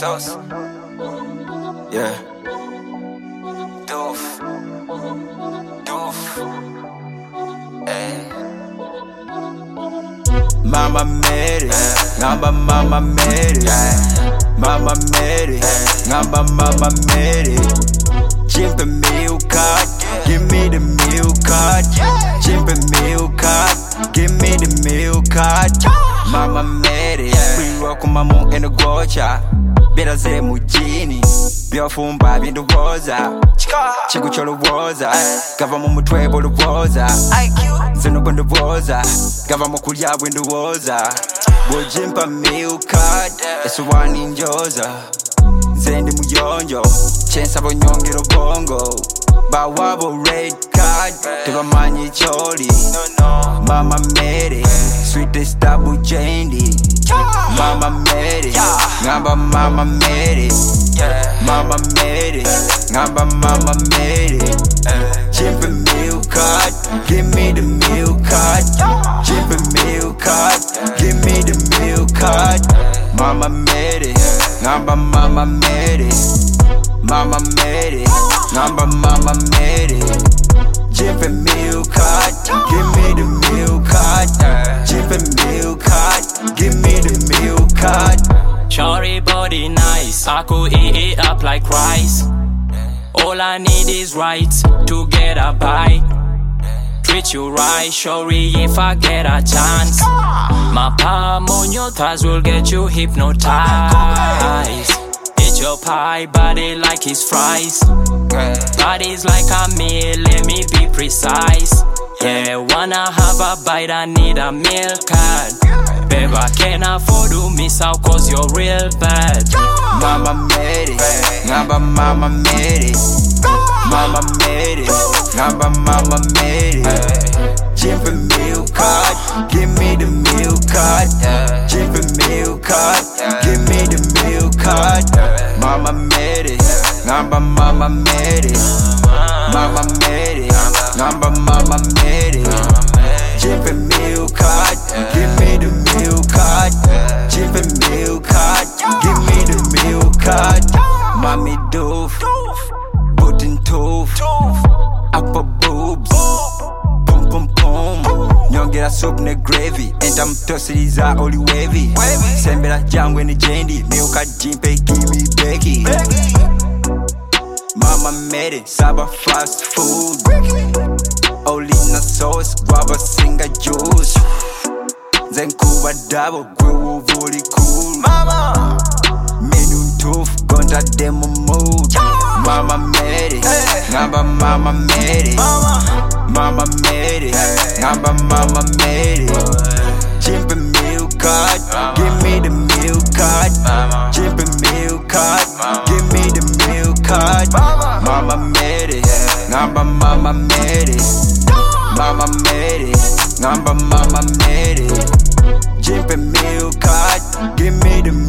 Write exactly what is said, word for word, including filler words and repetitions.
sauce. Yeah. Doof. Doof. Eh. Mama made it. Ngamba mama made it. Mama made it. Ngamba mama made it. Jimpe milk card. Give me the milk card. Jimpe milk card. Give me the milk card. Mama made it. We rock on my moon in the gocha. Bera ze mujini. Byofumba bindowoza. Chiku cholowoza. Gava mu mutwe bolowoza. Zeno bondowoza. Gava mu kulya bwendowoza. Bojimpa milk card. Eswani njoza. Zendi muyonjo. Chensa bonyongero bongo. Bawabo red card. Tebamanyi choli. Mama made it. Sweetest double jandy. Mama made it. Ngamba mama made it. Mama made it. Ngamba mama made it. Jimpe milk card. Give me the milk card. Jimpe milk card. Give me the milk card. Mama made it. Ngamba mama made it. Mama made it. Ngamba mama made it. Jimpe milk card. Give me the milk card. Jimpe milk card. Give me the milk card. Shorty body nice, I could eat it up like rice. All I need is right to get a bite. Treat you right, shorty, if I get a chance. My palm on your thighs will get you hypnotized. Eat your pie, body like it's fries. Body's like a meal, let me be precise. Yeah, wanna have a bite, I need a milk card. Babe, I can't afford to miss out cause you're real bad. Mama made it. Ngamba mama made it. Mama made it. Ngamba mama made it. Jimpe milk card. Give me the milk card. Jimpe milk card. Give me the milk card. Mama made it. Ngamba mama made it. Mama made it. Ngamba mama made it. Jimpe milk card. Give me the milk card. Jimpe milk card. Give me the milk card. Mommy doof. Pudding tooth. Upper boobs. Pum pum pum. Nyongera soup ne gravy. Enta mtosiriza oli wavy. Sembera jangwe ni jendi. Milk card jimpe give me Becky. Mama made it. Saba fast food. Olina sauce. Guava singa juice. Zen kuba double. Gwe voli cool. Mama. Menu tooth. Gonta demo mood. Mama made it. Ngamba mama made it. Mama made it. Ngamba mama made it. Jimpe milk card. Give me the milk card. Jimpe milk card. Give me the milk card. Mama made it. Ngamba mama made it. Mama made it. Ngamba mama made it. Jimpe milk card. Give me the